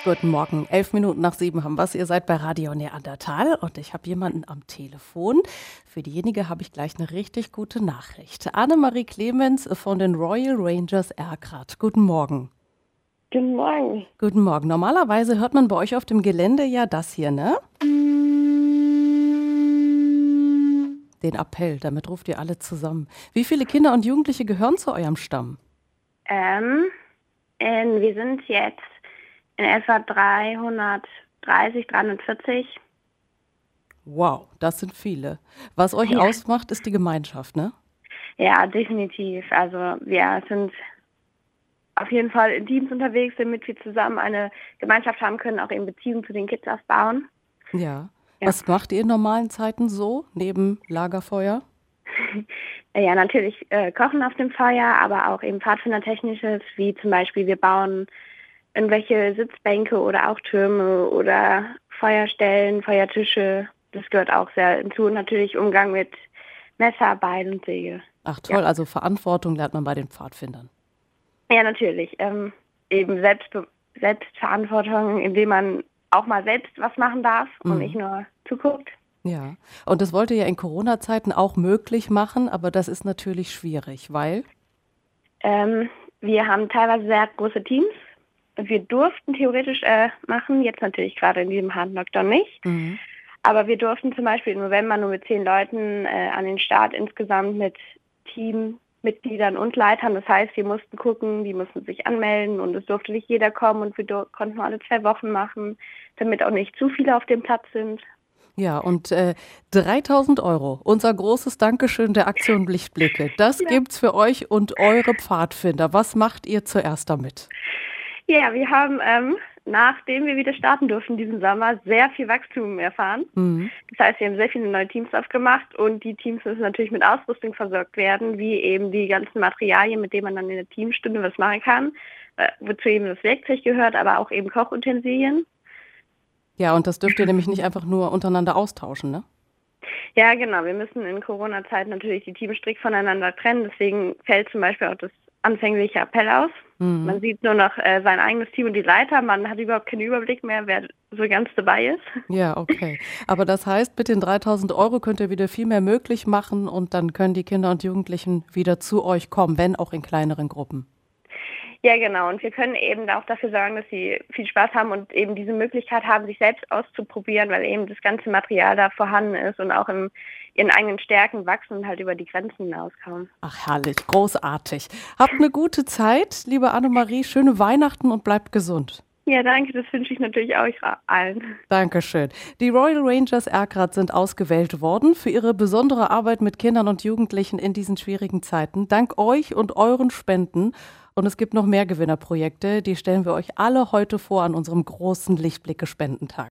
Guten Morgen, 11 Minuten nach 7 haben wir's. Ihr seid bei Radio Neandertal und ich habe jemanden am Telefon. Für diejenige habe ich gleich eine richtig gute Nachricht. Annemarie Clemens von den Royal Rangers Erkrath. Guten Morgen. Guten Morgen. Guten Morgen. Normalerweise hört man bei euch auf dem Gelände ja das hier, ne? Den Appell, damit ruft ihr alle zusammen. Wie viele Kinder und Jugendliche gehören zu eurem Stamm? Wir sind jetzt in etwa 330, 340. Wow, das sind viele. Was euch Ja. ausmacht, ist die Gemeinschaft, ne? Ja, definitiv. Also wir sind auf jeden Fall in Teams unterwegs, damit wir zusammen eine Gemeinschaft haben können, auch in Beziehung zu den Kids aufbauen. Ja. Ja. Was macht ihr in normalen Zeiten so, neben Lagerfeuer? Ja, natürlich Kochen auf dem Feuer, aber auch eben Pfadfindertechnisches, wie zum Beispiel wir bauen irgendwelche Sitzbänke oder auch Türme oder Feuerstellen, Feuertische. Das gehört auch sehr hinzu. Und natürlich Umgang mit Messer, Beil und Säge. Ach toll, Ja. also Verantwortung lernt man bei den Pfadfindern. Ja, natürlich. Eben Selbstverantwortung, indem man auch mal selbst was machen darf und nicht nur zuguckt. Ja, und das wollt ihr ja in Corona-Zeiten auch möglich machen, aber das ist natürlich schwierig, weil? Wir haben teilweise sehr große Teams. Wir durften theoretisch machen, jetzt natürlich gerade in diesem harten Lockdown nicht. Aber wir durften zum Beispiel im November nur mit 10 Leuten an den Start insgesamt mit Teammitgliedern und Leitern. Das heißt, wir mussten gucken, die mussten sich anmelden und es durfte nicht jeder kommen und wir konnten nur alle 2 Wochen machen, damit auch nicht zu viele auf dem Platz sind. Ja, und 3.000 €, unser großes Dankeschön der Aktion Lichtblicke, das Ja. gibt's für euch und eure Pfadfinder. Was macht ihr zuerst damit? Ja, wir haben, nachdem wir wieder starten durften diesen Sommer, sehr viel Wachstum erfahren. Das heißt, wir haben sehr viele neue Teams aufgemacht und die Teams müssen natürlich mit Ausrüstung versorgt werden, wie eben die ganzen Materialien, mit denen man dann in der Teamstunde was machen kann, wozu eben das Werkzeug gehört, aber auch eben Kochutensilien. Ja, und das dürft ihr nämlich nicht einfach nur untereinander austauschen, ne? Ja, genau. Wir müssen in Corona-Zeit natürlich die Teams strikt voneinander trennen. Deswegen fällt zum Beispiel auch das anfängliche Appell aus. Man sieht nur noch sein eigenes Team und die Leiter. Man hat überhaupt keinen Überblick mehr, wer so ganz dabei ist. Ja, okay. Aber das heißt, mit den 3.000 € könnt ihr wieder viel mehr möglich machen und dann können die Kinder und Jugendlichen wieder zu euch kommen, wenn auch in kleineren Gruppen. Ja, genau. Und wir können eben auch dafür sorgen, dass sie viel Spaß haben und eben diese Möglichkeit haben, sich selbst auszuprobieren, weil eben das ganze Material da vorhanden ist und auch in ihren eigenen Stärken wachsen und halt über die Grenzen hinauskommen. Ach, herrlich, großartig. Habt eine gute Zeit, liebe Annemarie. Schöne Weihnachten und bleibt gesund. Ja, danke. Das wünsche ich natürlich auch allen. Dankeschön. Die Royal Rangers Erkrath sind ausgewählt worden für ihre besondere Arbeit mit Kindern und Jugendlichen in diesen schwierigen Zeiten. Dank euch und euren Spenden. Und es gibt noch mehr Gewinnerprojekte, die stellen wir euch alle heute vor an unserem großen Lichtblicke-Spendentag.